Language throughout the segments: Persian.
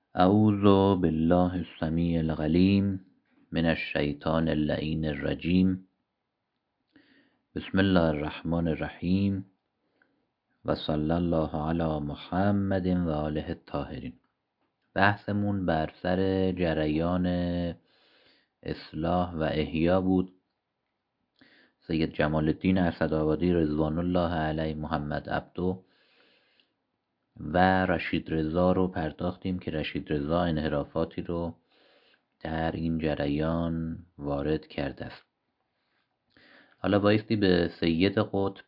اعوذ بالله السمیع العلیم من الشیطان اللعین الرجیم. بسم الله الرحمن الرحیم و صلی الله علی محمد و آله الطاهرین. بحثمون بر سر جریان اصلاح و احیا بود. سید جمال الدین اسدآبادی رضوان الله علیه، محمد عبدو و رشید رضا رو پرداختیم که رشید رضا انحرافاتی رو در این جریان وارد کرده است. حالا بایستی به سید قطب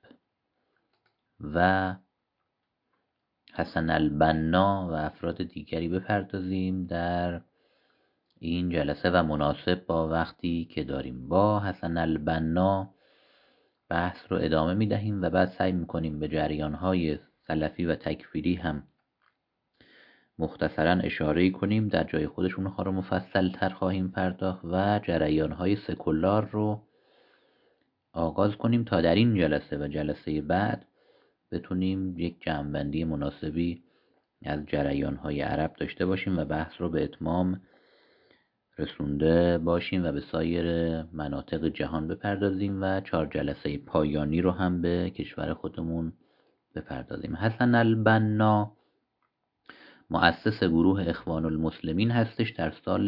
و حسن البنا و افراد دیگری بپردازیم در این جلسه و مناسب با وقتی که داریم. با حسن البنا بحث رو ادامه می دهیم و بعد سعی می کنیم به جریان‌های سلفی و تکفیری هم مختصرا اشاره کنیم. در جای خودش اونها رو مفصل تر خواهیم پرداخت و جریان‌های سکولار رو آغاز کنیم تا در این جلسه و جلسه بعد بتونیم یک جمع‌بندی مناسبی از جریان‌های عرب داشته باشیم و بحث رو به اتمام رسونده باشیم و به سایر مناطق جهان بپردازیم و 4 جلسه پایانی رو هم به کشور خودمون بپردازیم. حسن البنا مؤسس گروه اخوان المسلمین هستش در سال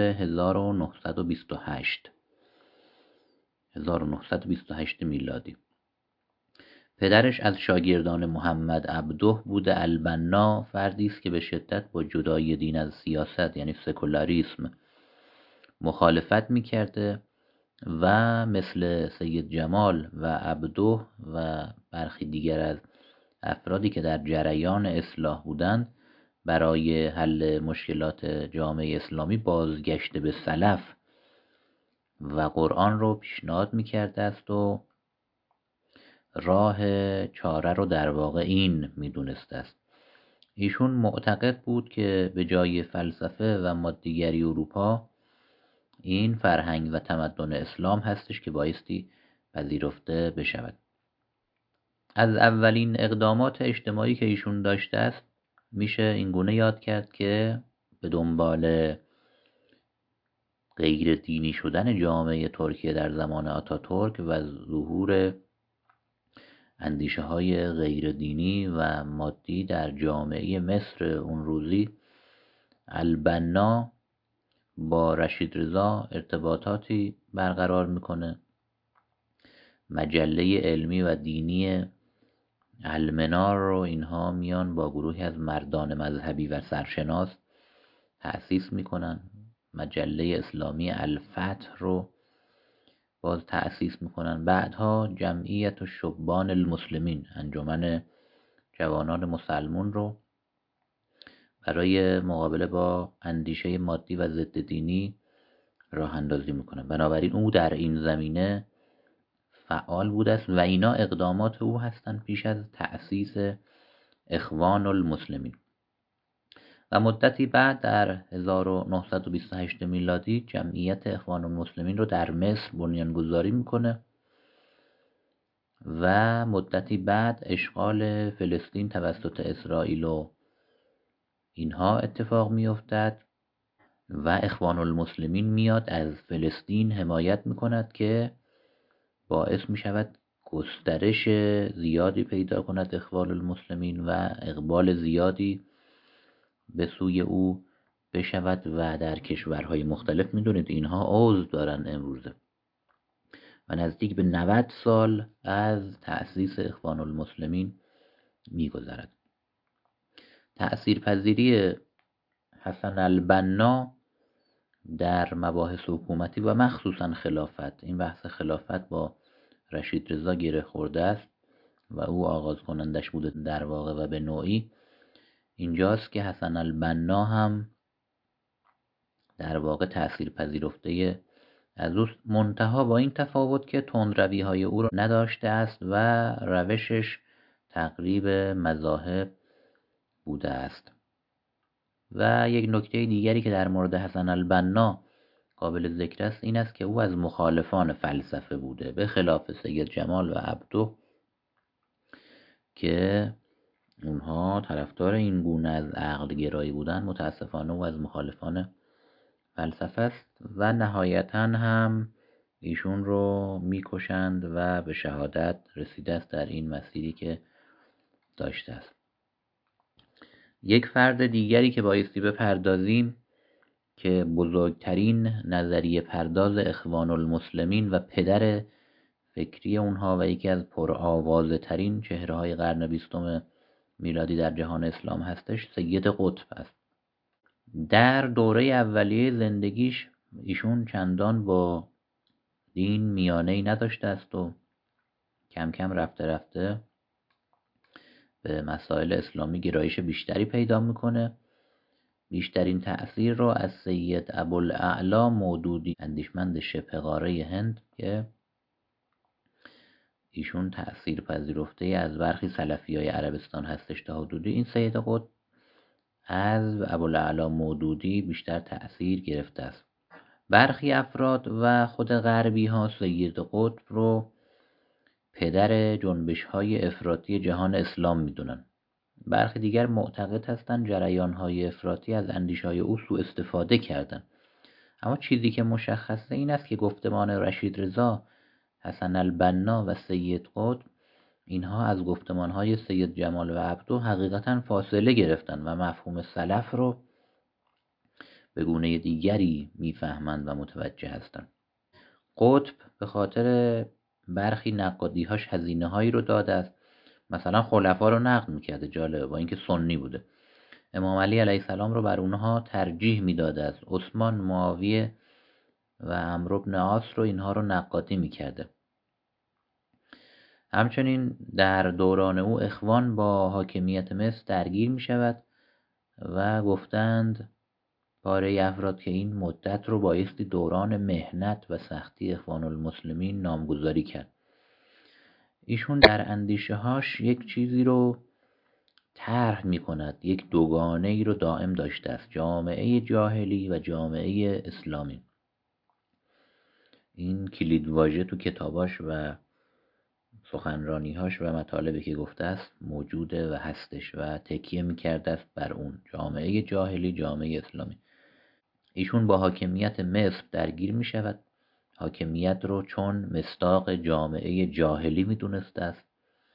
1928 میلادی. پدرش از شاگردان محمد عبده بوده. البنا فردی است که به شدت با جدایی دین از سیاست یعنی سکولاریسم مخالفت میکرده و مثل سید جمال و عبده و برخی دیگر از افرادی که در جریان اصلاح بودند برای حل مشکلات جامعه اسلامی بازگشت به سلف و قرآن رو پیشنهاد میکرده است و راه چاره رو در واقع این میدونسته است. ایشون معتقد بود که به جای فلسفه و مادیگری اروپا این فرهنگ و تمدن اسلام هستش که بایستی پذیرفته بشود. از اولین اقدامات اجتماعی که ایشون داشته است میشه این گونه یاد کرد که به دنبال غیر دینی شدن جامعه ترکیه در زمان آتاتورک و ظهور اندیشه های غیر دینی و مادی در جامعه مصر اون روزی، البنا با رشید رضا ارتباطاتی برقرار میکنه. مجله علمی و دینی المنار رو اینها میان با گروهی از مردان مذهبی و سرشناس تأسیس میکنن. مجله اسلامی الفتح رو باز تأسیس میکنن. بعدها جمعیت شبان المسلمین، انجمن جوانان مسلمون رو برای مقابله با اندیشه مادی و ضد دینی راه اندازی میکنن. بنابراین او در این زمینه فعال بوده است و اینا اقدامات او هستند پیش از تأسیس اخوان المسلمین. و مدتی بعد در 1928 میلادی جمعیت اخوان المسلمین رو در مصر بنیانگذاری میکنه و مدتی بعد اشغال فلسطین توسط اسرائیل و اینها اتفاق میافتد و اخوان المسلمین میاد از فلسطین حمایت میکند که باعث میشود گسترش زیادی پیدا کند اخوان المسلمین و اقبال زیادی به سوی او بشود و در کشورهای مختلف میدونید اینها عضو دارن امروزه و نزدیک به 90 سال از تأسیس اخوان المسلمین میگذرد. تأثیرپذیری حسن البنا در مباحث حکومتی و مخصوصا خلافت، این بحث خلافت با رشید رضا گره خورده است و او آغاز کنندش بوده در واقع و به نوعی اینجاست که حسن البنا هم در واقع تأثیر پذیرفته از اوست، منتها با این تفاوت که تندروی های او را نداشته است و روشش تقریب مذاهب بوده است. و یک نکته دیگری که در مورد حسن البنا قابل ذکر است این است که او از مخالفان فلسفه بوده، به خلاف سید جمال و عبدو که اونها طرفدار این گونه از عقل گرایی بودن متاسفانه و از مخالفان فلسفه است و نهایتا هم ایشون رو میکشند و به شهادت رسیده است در این مسیری که داشته است. یک فرد دیگری که بایستی بپردازیم که بزرگترین نظریه پرداز اخوان المسلمین و پدر فکری اونها و یکی از پرآوازه ترین چهره های قرن 20 میلادی در جهان اسلام هستش، سید قطب است. در دوره اولیه زندگیش ایشون چندان با دین میانه‌ای نداشته است و کم کم رفته رفته به مسائل اسلامی گرایش بیشتری پیدا میکنه. بیشترین تأثیر رو از سید ابوالاعلی مودودی، اندیشمند شبه قاره هند که ایشون تأثیر پذیرفته از برخی سلفیای عربستان هستش تا حدودی، این سید قطب از ابوالاعلی مودودی بیشتر تأثیر گرفته است. برخی افراد و خود غربی ها سید قطب رو پدر جنبش های افراطی جهان اسلام میدونن. برخی دیگر معتقد هستند جریان های افراطی از اندیشه های او سوء استفاده کردند. اما چیزی که مشخصه این است که گفتمان رشید رضا، حسن البنا و سید قطب اینها از گفتمان های سید جمال و عبدو حقیقتا فاصله گرفتن و مفهوم سلف رو به گونه دیگری میفهمند و متوجه هستند. قطب به خاطر برخی نقادی‌هاش هزینه‌هایی رو داده است. مثلا خلفا رو نقد میکرده، جالبه، با اینکه سنی بوده. امام علی علیه السلام رو بر اونها ترجیح میداده است. عثمان، معاویه و عمرو بن عاص رو اینها رو نقادی میکرده. همچنین در دوران او اخوان با حاکمیت مصر درگیر میشود و گفتند پاره افراد که این مدت رو بایستی دوران مهنت و سختی اخوان المسلمین نامگذاری کرد. ایشون در اندیشه هاش یک چیزی رو طرح می کند، یک دوگانه ای رو دائم داشته است، جامعه جاهلی و جامعه اسلامی. این کلید واژه تو کتاباش و سخنرانیهاش و مطالبی که گفته است موجوده و هستش و تکیه می کرده است بر اون، جامعه جاهلی، جامعه اسلامی. ایشون با حاکمیت مصر درگیر می شود. حاکمیت رو چون مصداق جامعه جاهلی می دونسته است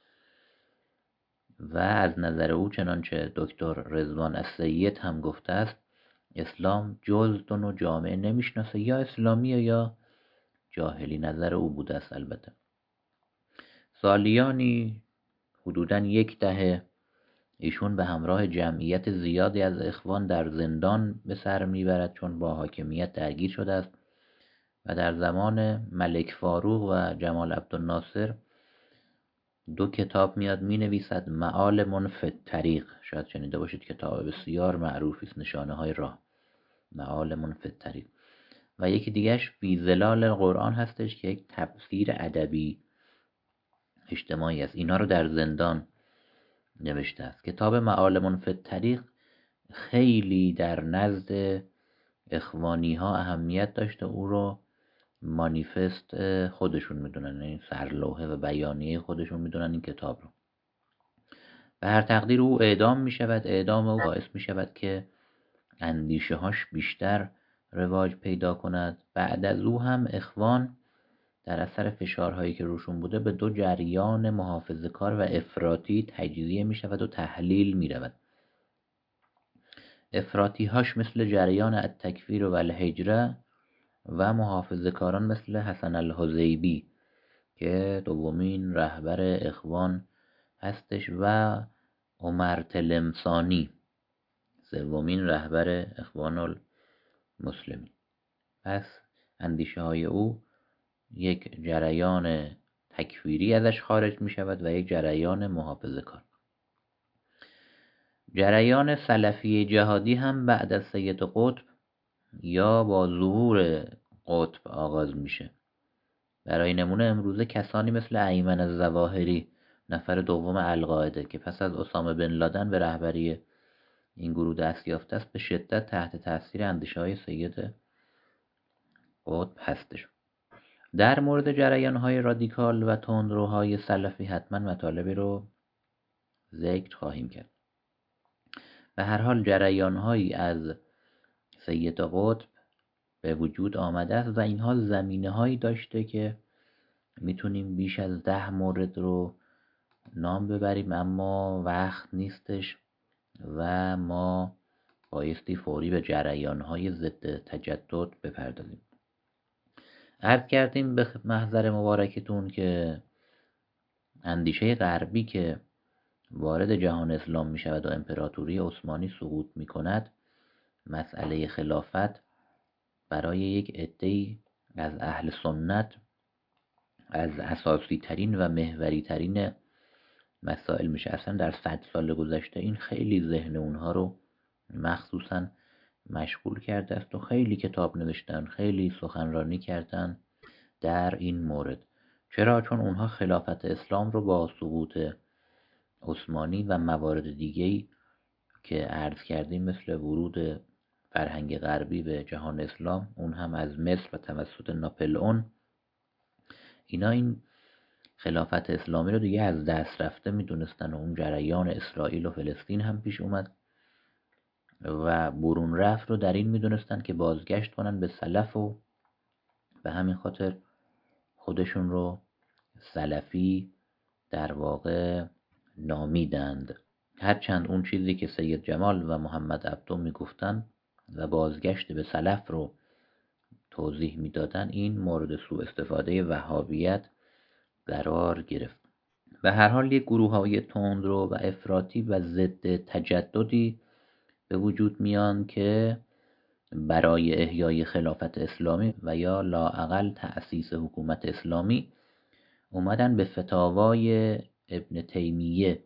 و از نظر او چنانچه دکتر رضوان السید هم گفته است اسلام جز دو نوع جامعه نمیشناسه، یا اسلامی یا جاهلی. نظر او بوده است. البته سالیانی حدوداً 10 دهه ایشون به همراه جمعیت زیادی از اخوان در زندان به سر میبرد چون با حاکمیت درگیر شده است و در زمان ملک فاروق و جمال عبدالناصر 2 کتاب میاد می نویسد. معالم فی الطریق، شاید شنیده باشید، کتاب بسیار معروفی است، نشانه های راه، معالم فی الطریق. و یکی دیگهش فی ظلال قرآن هستش که یک تفسیر ادبی اجتماعی است. اینا رو در زندان نوشته است. کتاب معالم فی الطریق خیلی در نزد اخوانی ها اهمیت داشته، او رو مانیفست خودشون میدونن، یعنی سرلوحه و بیانیه خودشون میدونن این کتاب رو. به هر تقدیر او اعدام می شود. اعدام او باعث می شود که اندیشه هاش بیشتر رواج پیدا کند. بعد از او هم اخوان در اثر فشارهایی که روشون بوده به 2 جریان محافظه‌کار و افراطی تجزیه می شود و تحلیل می رود. افراطی هاش مثل جریان التکفیر و الهجره و محافظه‌کاران مثل حسن الحزیبی که دومین رهبر اخوان هستش و عمر تلمسانی سومین رهبر اخوان المسلمین. پس اندیشه های او یک جریان تکفیری ازش خارج می شود و یک جریان محافظه کار. جریان سلفی جهادی هم بعد از سید قطب یا با ظهور قطب آغاز میشه. برای نمونه امروزه کسانی مثل ایمن الظواهری، نفر دوم القاعده که پس از اسامه بن لادن به رهبری این گروه دست یافته است، به شدت تحت تاثیر اندیشه های سید قطب هستش. در مورد جریان های رادیکال و تندروهای سلفی حتما مطالبی رو ذکر خواهیم کرد. به هر حال جریان‌هایی از سید قطب به وجود آمده است و اینها زمینه‌هایی داشته که میتونیم بیش از 10 مورد رو نام ببریم، اما وقت نیستش و ما بایستی فوری به جریان‌های ضد تجدد بپردازیم. عرض کردیم به محضر مبارکتون که اندیشه غربی که وارد جهان اسلام می شود و امپراتوری عثمانی سقوط می کند، مسئله خلافت برای یک عده‌ای از اهل سنت از اساسی ترین و محوری ترین مسائل میشه. اصلا در 100 سال گذشته این خیلی ذهن اونها رو مخصوصا مشغول کرده است و خیلی کتاب نوشتن، خیلی سخنرانی کردن در این مورد. چرا؟ چون اونها خلافت اسلام رو با سقوط عثمانی و موارد دیگه‌ای که عرض کردیم مثل ورود فرهنگ غربی به جهان اسلام، اون هم از مصر و توسط ناپلئون، اینا این خلافت اسلامی رو دیگه از دست رفته میدونستن و اون جریان اسرائیل و فلسطین هم پیش اومد و برون رفت رو در این میدونستن که بازگشت کنن به سلف و به همین خاطر خودشون رو سلفی در واقع نامیدند. هرچند اون چیزی که سید جمال و محمد عبدو میگفتن و بازگشت به سلف رو توضیح میدادن، این مورد سوء استفاده وهابیت قرار گرفت. به هر حال یک گروه‌های تندرو و افراطی و ضد تجددی به وجود میان که برای احیای خلافت اسلامی و یا لااقل تأسیس حکومت اسلامی اومدن به فتاوای ابن تیمیه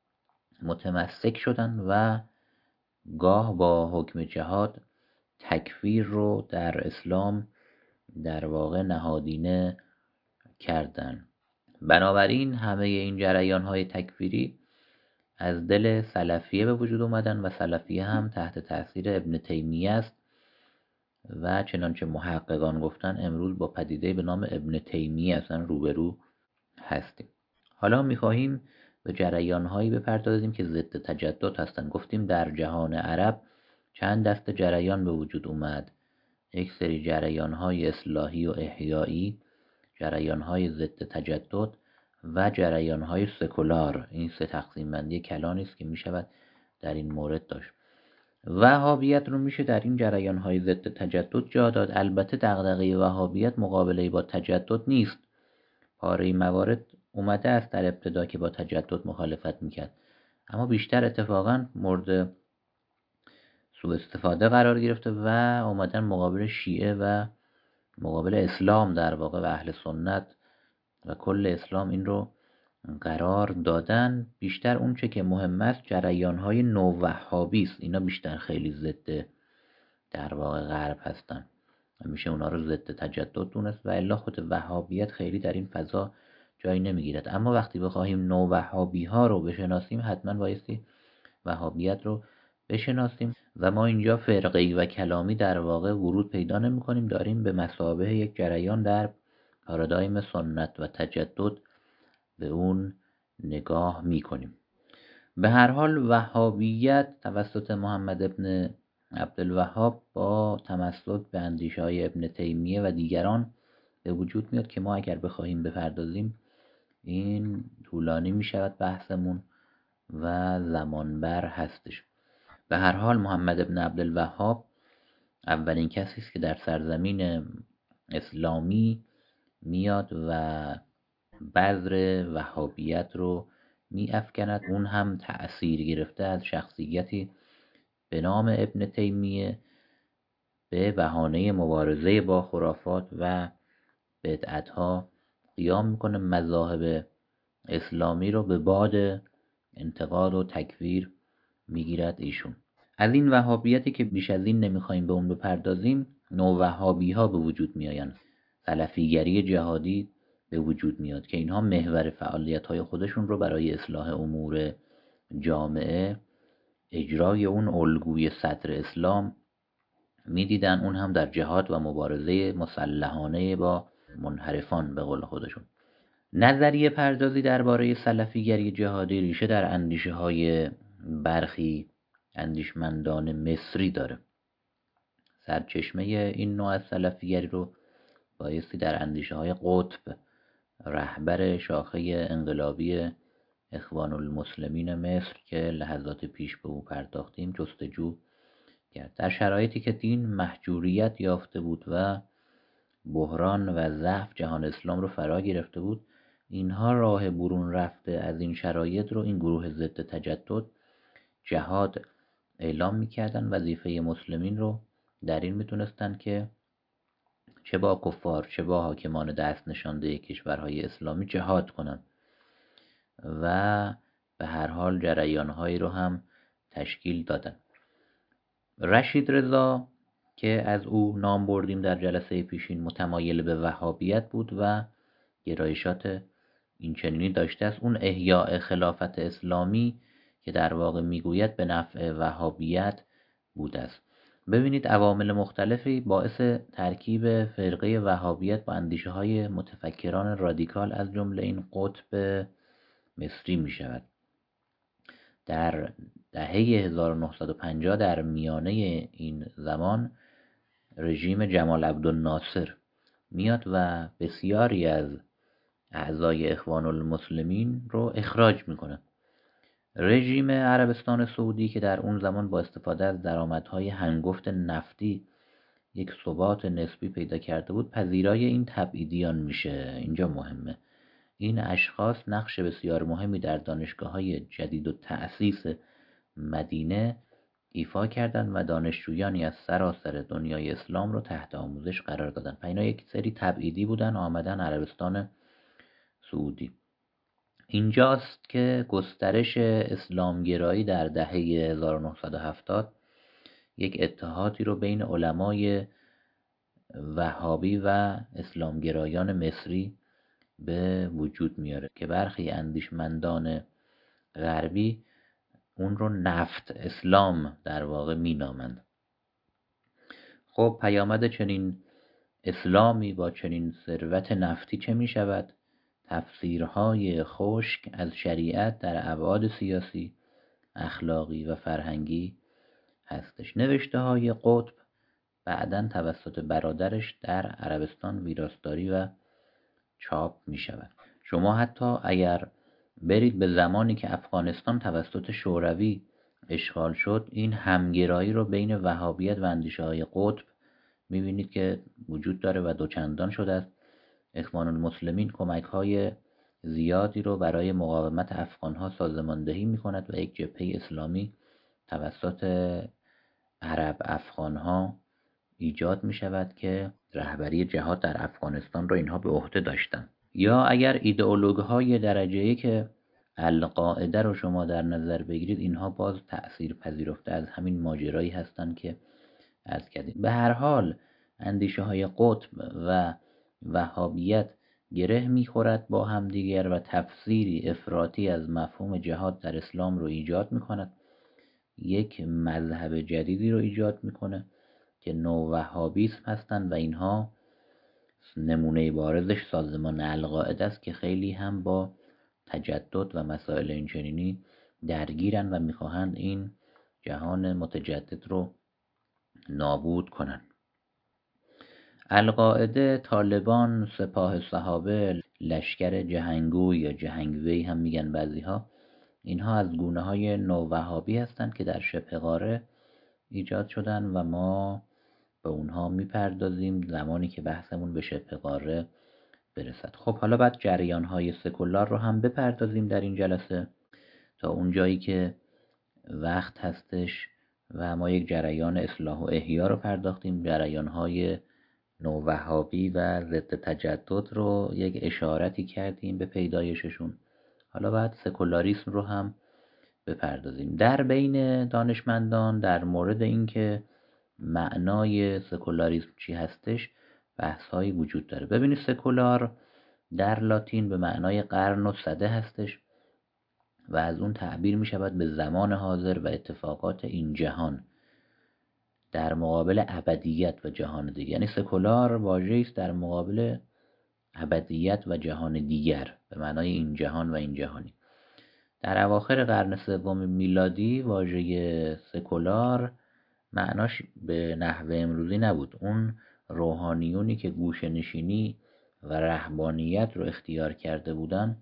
متمسک شدن و گاه با حکم جهاد تکفیر رو در اسلام در واقع نهادینه کردن. بنابراین همه این جریان‌های تکفیری از دل سلفیه به وجود اومدن و سلفیه هم تحت تاثیر ابن تیمیه است و چنانچه محققان گفتن امروز با پدیده به نام ابن تیمیه اصلا روبرو هستیم. حالا می‌خواهیم به جریان‌هایی بپردازیم که ضد تجدد هستند. گفتیم در جهان عرب چند دسته جریان به وجود اومد، یک سری جریان‌های اصلاحی و احیایی، جریان‌های ضد تجدد و جریان‌های سکولار. این سه تقسیم بندی کلانی است که می‌شود در این مورد داشت. وهابیت رو میشه در این جریان‌های ضد تجدد جا داد. البته دغدغه وهابیت مقابله با تجدد نیست. پاره موارد اومده است در ابتدا که با تجدد مخالفت میکرد، اما بیشتر اتفاقا مورد سوء استفاده قرار گرفته و اومدن مقابل شیعه و مقابل اسلام در واقع و اهل سنت و کل اسلام این رو قرار دادن. بیشتر اون چه که مهم است جریان‌های نووهابی است. اینا بیشتر خیلی ضد در واقع غرب هستن و میشه اونا رو ضد تجدد دونست و الا خود وهابیت خیلی در این فضا جایی نمیگیرد. اما وقتی بخواهیم نووهابی ها رو بشناسیم حتما بایستی وهابیت رو بشناسیم و ما اینجا فرقه‌ای و کلامی در واقع ورود پیدا نمی کنیم، داریم به مثابه یک جریان در پارادایم سنت و تجدد به اون نگاه می کنیم. به هر حال وهابیت توسط محمد ابن عبدالوهاب با تمسک به اندیشه‌های ابن تیمیه و دیگران به وجود میاد که ما اگر بخواهیم بپردازیم این طولانی می شود بحثمون و زمانبر هستش. به هر حال محمد ابن عبدالوهاب اولین کسی است که در سرزمین اسلامی میاد و بذر وهابیت رو می افکند. اون هم تأثیر گرفته از شخصیتی به نام ابن تیمیه به بهانه مبارزه با خرافات و بدعت‌ها قیام میکنه، مذاهب اسلامی رو به باد انتقاد و تکفیر میگیرد ایشون. از این وهابیتی که بیش از این نمیخوایم به اون بپردازیم، نووهابی ها به وجود میآیند. سلفیگری جهادی به وجود میاد که اینها محور فعالیت های خودشون رو برای اصلاح امور جامعه، اجرای اون الگوی صدر اسلام میدیدن، اون هم در جهاد و مبارزه مسلحانه با منحرفان به قول خودشون. نظریه پردازی درباره سلفیگری جهادی ریشه در اندیشه های برخی اندیشمندان مصری داره. سرچشمه این نوع از سلفیگری رو بایستی در اندیشه های قطب، رهبر شاخه انقلابی اخوان المسلمین مصر که لحظات پیش به او پرداختیم جستجو کرد. در شرایطی که دین محجوریت یافته بود و بحران و ضعف جهان اسلام رو فرا گرفته بود، اینها راه برون رفته از این شرایط رو این گروه ضد تجدد جهاد اعلام میکردن. وظیفه مسلمین رو در این میتونستن که چه با کفار چه با حاکمان دست نشانده کشورهای اسلامی جهاد کنن و به هر حال جریانهایی رو هم تشکیل دادن. رشید رضا که از او نام بردیم در جلسه پیشین متمایل به وهابیت بود و گرایشات این چنینی داشته است. اون احیاء خلافت اسلامی که در واقع میگوید به نفع وهابیت بوده است. ببینید عوامل مختلفی باعث ترکیب فرقه وهابیت با اندیشه های متفکران رادیکال از جمله این قطب مصری می شود. در دهه 1950 در میانه این زمان رژیم جمال عبدالناصر میاد و بسیاری از اعضای اخوان المسلمین رو اخراج میکنه. رژیم عربستان سعودی که در اون زمان با استفاده از درآمدهای هنگفت نفتی یک ثبات نسبی پیدا کرده بود، پذیرای این تبعیدیان میشه. اینجا مهمه. این اشخاص نقش بسیار مهمی در دانشگاه‌های جدید و تأسیس مدینه ایفا کردند و دانشجویانی از سراسر دنیای اسلام رو تحت آموزش قرار دادن. اینا یک سری تبعیدی بودن آمدن عربستان سعودی. اینجاست که گسترش اسلامگرایی در دهه 1970 یک اتحادی رو بین علمای وهابی و اسلامگرایان مصری به وجود میاره که برخی اندیشمندان غربی اون رو نفت اسلام در واقع مینامند. خب پیامد چنین اسلامی با چنین ثروت نفتی چه می شود؟ تفسیرهای خشک از شریعت در ابعاد سیاسی، اخلاقی و فرهنگی هستش. نوشته های قطب بعداً توسط برادرش در عربستان ویراستاری و چاپ می شود. شما حتی اگر برید به زمانی که افغانستان توسط شوروی اشغال شد، این همگرایی رو بین وهابیت و اندیشه های قطب می بینید که وجود داره و دوچندان شده است. اخوان المسلمین کمک های زیادی رو برای مقاومت افغانها سازماندهی می کند و یک جبهه اسلامی توسط عرب افغانها ایجاد می شود که رهبری جهاد در افغانستان رو اینها به عهده داشتن. یا اگر ایدئولوگ های درجه‌ای که القاعده رو شما در نظر بگیرید، اینها باز تأثیر پذیرفته از همین ماجرایی هستند که عرض کردیم. به هر حال اندیشه های قطب و وهابیت گره میخورد با همدیگر و تفسیری افراطی از مفهوم جهاد در اسلام رو ایجاد میکند. یک مذهب جدیدی رو ایجاد میکنه که نووهابیسم هستند و اینها نمونه بارزش سازمان القاعده است که خیلی هم با تجدد و مسائل اینچنینی درگیرن و میخواهند این جهان متجدد رو نابود کنن. القاعده، طالبان، سپاه صحابه، لشکر جهنگوی یا جهنگوی هم میگن بعضیها، اینها از گونه های نووهابی هستند که در شبه قاره ایجاد شدن و ما به اونها میپردازیم زمانی که بحثمون به شبه قاره برسد. خب حالا بعد جریان های سکولار رو هم بپردازیم در این جلسه تا اون جایی که وقت هستش و ما یک جریان اصلاح و احیا رو پرداختیم، جریان های نووهابی و ضد تجدد رو یک اشارتی کردیم به پیدایششون. حالا بعد سکولاریسم رو هم بپردازیم. در بین دانشمندان در مورد اینکه معنای سکولاریسم چی هستش بحث‌هایی وجود داره. ببینید سکولار در لاتین به معنای قرن و سده هستش و از اون تعبیر می شود به زمان حاضر و اتفاقات این جهان در مقابل ابدیت و جهان دیگه. یعنی سکولار واژه‌ای است در مقابل ابدیت و جهان دیگر به معنای این جهان و این جهانی. در اواخر قرن سوم میلادی واژه سکولار معناش به نحو امروزی نبود. اون روحانیونی که گوشه نشینی و رهبانیت رو اختیار کرده بودن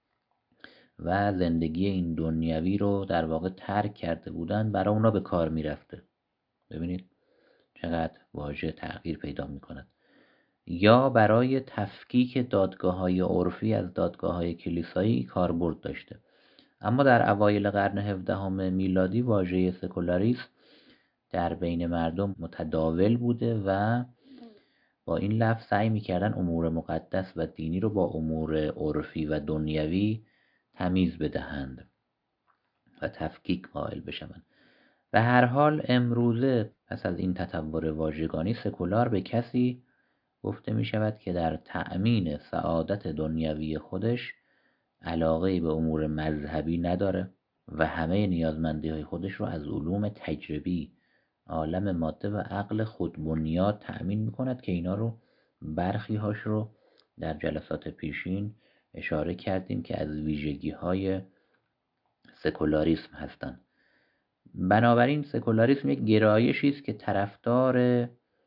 و زندگی این دنیوی رو در واقع ترک کرده بودن، برای اونا به کار میرفته. ببینید چقدر واژه تغییر پیدا میکند. یا برای تفکیک دادگاه‌های عرفی از دادگاه‌های کلیسایی کاربرد داشته. اما در اوایل قرن 17 میلادی واژه سکولاریسم در بین مردم متداول بوده و با این لفظ سعی می‌کردن امور مقدس و دینی رو با امور عرفی و دنیوی تمیز بدهند و تفکیک قائل بشوند. به هر حال امروزه پس از این تطور واژگانی سکولار به کسی گفته می شود که در تأمین سعادت دنیوی خودش علاقه به امور مذهبی نداره و همه نیازمندی های خودش رو از علوم تجربی، عالم ماده و عقل خودبنیاد تأمین می کند که اینا رو برخی هاش رو در جلسات پیشین اشاره کردیم که از ویژگی های سکولاریسم هستند. بنابراین سکولاریسم یک گرایشی است که طرفدار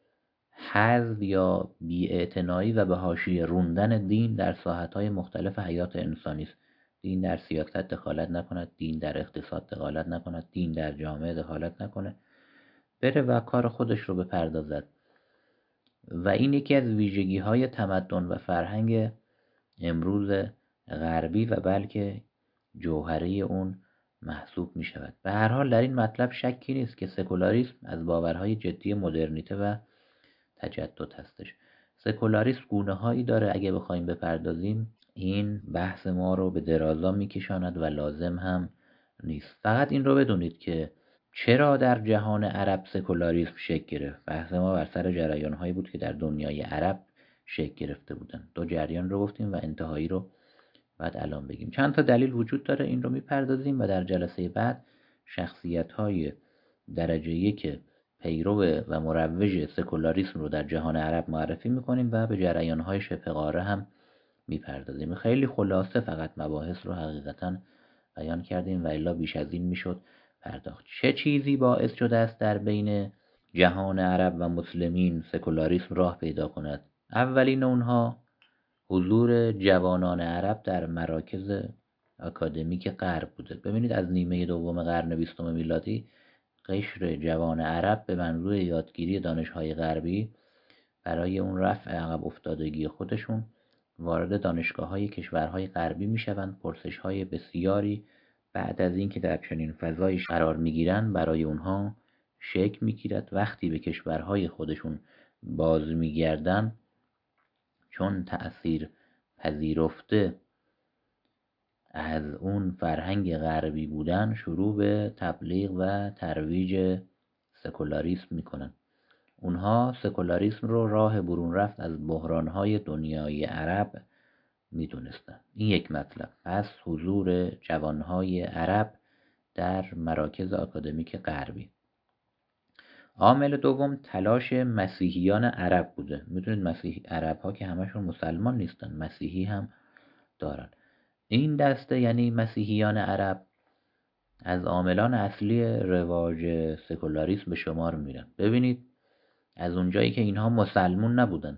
حذف یا بی‌اعتنایی و به حاشیه روندن دین در ساحت‌های مختلف حیات انسانی است. دین در سیاست دخالت نکند، دین در اقتصاد دخالت نکند، دین در جامعه دخالت نکنه، بره و کار خودش رو بپردازد. و این یکی از ویژگی‌های تمدن و فرهنگ امروز غربی و بلکه جوهره اون محسوب می شود. به هر حال در این مطلب شکی نیست که سکولاریسم از باورهای جدی مدرنیته و تجدد هستش. سکولاریسم گونه هایی داره، اگه بخوایم بپردازیم این بحث ما رو به درازا میکشاند و لازم هم نیست. فقط این رو بدونید که چرا در جهان عرب سکولاریسم شکل گرفت. بحث ما بر سر جریان هایی بود که در دنیای عرب شکل گرفته بودن. دو جریان رو گفتیم و انتهایی رو بعد الان بگیم. چند تا دلیل وجود داره، این رو میپردازیم و در جلسه بعد شخصیت های درجه یک پیرو و مروج سکولاریسم رو در جهان عرب معرفی میکنیم و به جریان‌های شبه قاره هم میپردازیم. خیلی خلاصه فقط مباحث رو حقیقتا بیان کردیم و الا بیش از این میشد پرداخت. چه چیزی باعث شده است در بین جهان عرب و مسلمین سکولاریسم راه پیدا کند؟ اولین اونها حضور جوانان عرب در مراکز اکادمیک غرب بوده. ببینید از نیمه دوم قرن 20 میلادی قشر جوان عرب به منظور یادگیری دانش‌های غربی برای اون رفع عقب افتادگی خودشون وارد دانشگاه‌های کشورهای غربی میشوند. پرسش‌های بسیاری بعد از اینکه در چنین فضایی قرار میگیرند برای اونها شکل میگیرد. وقتی به کشورهای خودشون باز میگردن، چون تأثیر پذیرفته از اون فرهنگ غربی بودن، شروع به تبلیغ و ترویج سکولاریسم میکنن. اونها سکولاریسم رو راه برون رفت از بحرانهای دنیای عرب میدونستن. این یک مطلب. پس حضور جوانهای عرب در مراکز آکادمیک غربی. عامل دوم تلاش مسیحیان عرب بوده. میدونید مسیحی عرب ها که همشون مسلمان نیستن، مسیحی هم دارن. این دسته یعنی مسیحیان عرب از عاملان اصلی رواج سکولاریسم به شمار میرن. ببینید از اونجایی که اینها مسلمون نبودن،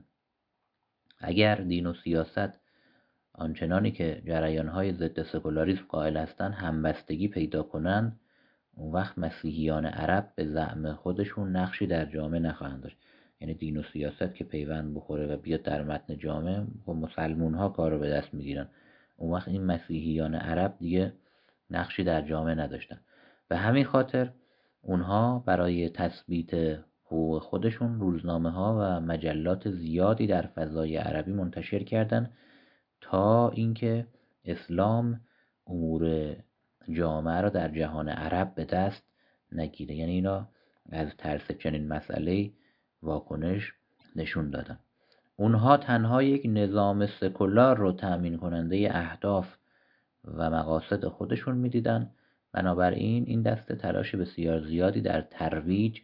اگر دین و سیاست آنچنانی که جریانهای ضد سکولاریسم قائل هستند همبستگی پیدا کنند، اون وقت مسیحیان عرب به زعم خودشون نقشی در جامعه نخواهند داشت. یعنی دین و سیاست که پیوند بخوره و بیاد در متن جامعه، خب مسلمون ها کار رو به دست میگیرن. اون وقت این مسیحیان عرب دیگه نقشی در جامعه نداشتن. به همین خاطر اونها برای تثبیت حقوق خودشون روزنامه ها و مجلات زیادی در فضای عربی منتشر کردند تا اینکه اسلام امور جامعه را در جهان عرب به دست نگیره. یعنی اینا از ترس چنین مسئله واکنش نشون دادن. اونها تنها یک نظام سکولار رو تأمین کننده اهداف و مقاصد خودشون میدیدن. بنابراین این دسته تلاش بسیار زیادی در ترویج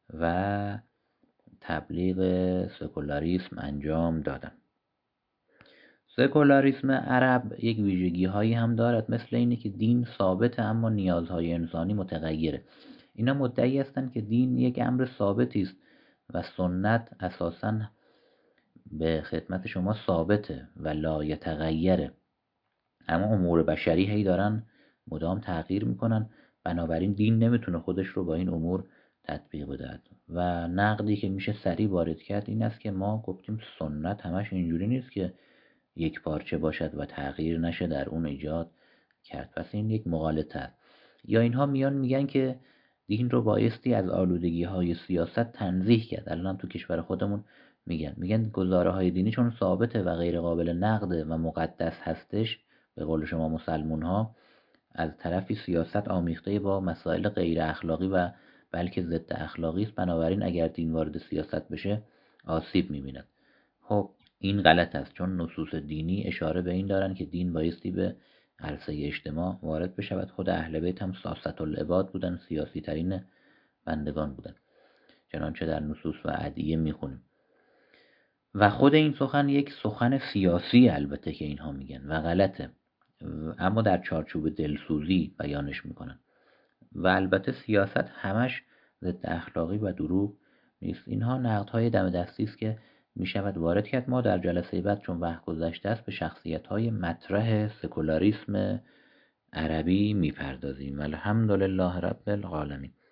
و تبلیغ سکولاریسم انجام دادن. سکولاریسم عرب یک ویژگی هایی هم دارد، مثل اینه که دین ثابته اما نیازهای انسانی متغیره. اینا مدعی هستند که دین یک امر ثابتی است و سنت اساساً به خدمت شما ثابته و لا یتغیره، اما امور بشری هی دارن مدام تغییر میکنن، بنابراین دین نمیتونه خودش رو با این امور تطبیق بده. و نقدی که میشه سریع وارد کرد این است که ما گفتیم سنت همش اینجوری نیست که یک پارچه باشد و تغییر نشه در اون ایجاد کرد، پس این یک مغالطه است. یا اینها میان میگن که دین رو بایستی از آلودگی های سیاست تنزیه کرد. الان هم تو کشور خودمون میگن گزاره های دینی چون ثابته و غیر قابل نقده و مقدس هستش، به قول شما مسلمون ها، از طرفی سیاست آمیخته با مسائل غیر اخلاقی و بلکه ضد اخلاقی است، بنابراین اگر دین وارد سیاست بشه آسیب میبیند. خب این غلط است، چون نصوص دینی اشاره به این دارن که دین بایستی به عرصه اجتماع وارد بشود. خود اهل بیت هم ساسة العباد بودن، سیاسی ترین بندگان بودن، چنانچه در نصوص و ادعیه میخونیم. و خود این سخن یک سخن سیاسی البته که اینها میگن و غلطه، اما در چارچوب دلسوزی بیانش میکنن و البته سیاست همش ضد اخلاقی و دروغ نیست. اینها نقدهای دم دستی است که میشود وارد کرد. ما در جلسه بعد چون وقت گذشته است به شخصیت‌های مطرح سکولاریسم عربی میپردازیم. الحمدلله رب العالمین.